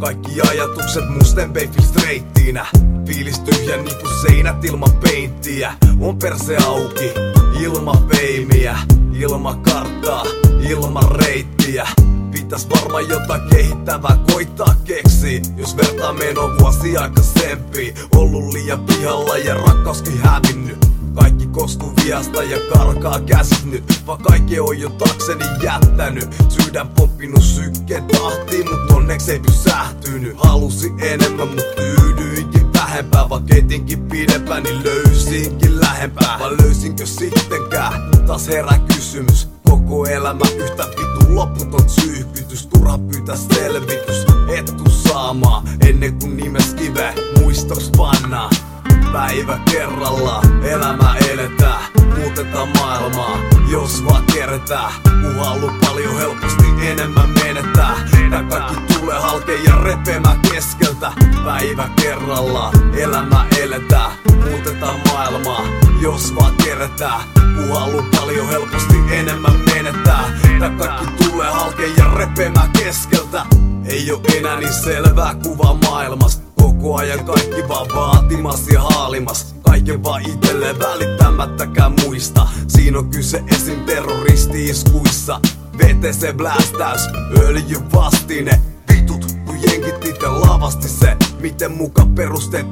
Kaikki ajatukset musten peifil streittiinä. Fiilis tyhjä niinku seinät ilman peinttiä. On perse auki, ilman feimiä, ilman karttaa, ilman reittiä. Pitäis varmaan jotain kehittävää koittaa keksii. Jos vertaa meno vuosi aikaisempii. Ollut liian pihalla ja rakkauskin hävinnyt. Kaikki kostuu viasta ja karkaa käsit nyt. Vaan kaikki on jo takseni jättänyt. Sydän pomppinut sykkeen tahtiin, mut onneksi ei pysähtynyt. Halusin enemmän, mut tyydyinkin vähempää. Vaan keitinkin pidempään, niin löysinkin lähempää. Vai löysinkö sittenkään? Taas herää kysymys. Koko elämä yhtä vitu loputon syyhkytys. Turha pyytää selvitys, et tuu saamaan ennen kuin nimes kive muistoks pannaan. Päivä kerrallaan elämä eletään. Muutetaan maailmaa, jos vaan keretään. Kun haluu paljon helposti enemmän menetää. Tää kaikki tulee halkeen ja repemään keskeltä. Päivä kerrallaan elämä eletään. Muutetaan maailmaa, jos vaan keretään. Kun haluu paljon helposti enemmän menetää. Tää kaikki tulee halkeen ja repemään keskeltä. Ei oo enää niin selvää kuvaa maailmasta. Koko ajan kaikki vaan vaatimas ja haalimas. Kaiken vaan itselleen välittämättäkään muista. Siinä on kyse esim terroristi-iskuissa. VTC blästäys, öljyn vastine. Vitut, kun jenkit ite lavasti se. Miten muka perusteet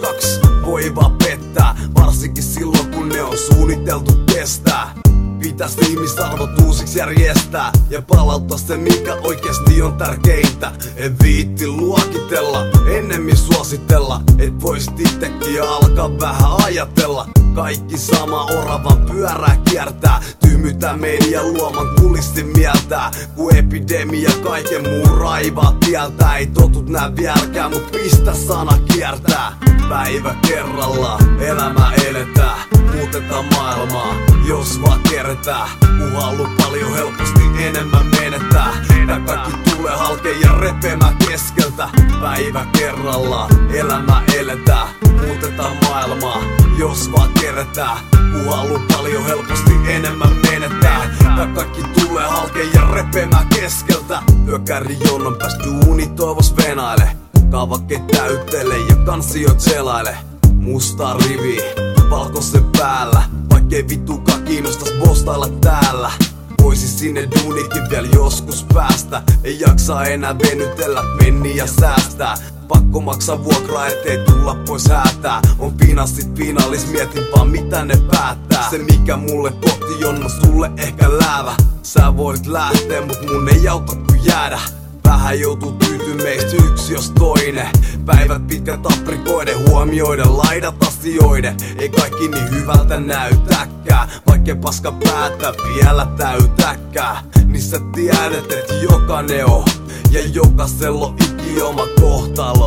1-2 voi vaan pettää. Varsinkin silloin kun ne on suunniteltu kestää. Pitäis ihmisarvot uusiksi järjestää ja palauttaa se mikä oikeesti on tärkeintä. En viitti luokitella, ennemmin suositella. Et voisit itsekin alkaa vähän ajatella. Kaikki sama oravan pyörää kiertää. Tymytä media luoman kulistin mieltää. Kun epidemia kaiken muun raivaa tieltä. Ei totut nää vieläkään, mut pistä sana kiertää. Päivä kerrallaan elämä eletään. Muutetaan maailmaa, jos vaan keretään. Kun haluu paljon helposti enemmän menetää. Tää kaikki tulee halkeen ja repemään keskeltä. Päivä kerrallaan elämä eletään. Muutetaan maailmaa, jos vaan keretään. Kun haluu paljon helposti enemmän menetää. Tää kaikki tulee halkeen ja repemään keskeltä. Yökärri jonnon pääs duuni toivos venaile. Kaavakkeet täyttele ja kansiot selaile. Mustaa rivi valkoisen päällä. Vaikkei vitukaan kiinnostais bostailla täällä. Voisis sinne duunikin vielä joskus päästä. Ei jaksa enää venytellä penniä säästää. Pakko maksaa vuokraa ettei tulla pois häätää. On finanssit finaalis, mietin vaan mitä ne päättää. Se mikä mulle koti on sulle ehkä läävä. Sä voit lähteä mut mun ei auta kun jäädä. Vähän joutuu tyyty meistä yksi jos toinen. Päivät pitkät aprikoiden, huomioiden laidat asioiden. Ei kaikki niin hyvältä näytäkään. Vaikkei paska päätä vielä täytäkään. Niin sä tiedät et jokainen on. Ja jokaisella on iki oma kohtalo.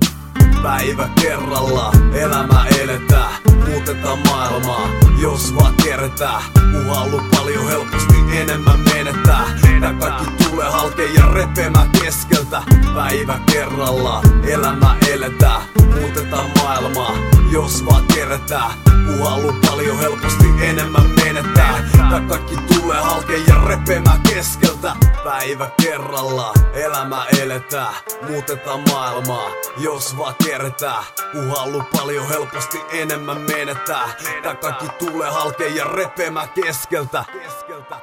Päivä kerrallaan elämä eletään. Muutetaan maailmaa, jos vaan keretään. Kun haluu paljon helposti enemmän menetää. Tää kaikki tulee halkeen ja repemään keskeltä. Päivä kerrallaan elämä eletään. Muutetaan maailmaa, jos vaan keretään. Kun haluu paljon helposti enemmän menetää. Tää kaikki tulee halkeen ja repemään keskeltä. Päivä kerrallaan elämä eletään. Muutetaan maailmaa, jos vaan keretään. Kun haluu paljon helposti enemmän menetää. Tää kaikki tulee halkeen ja repemään keskeltä.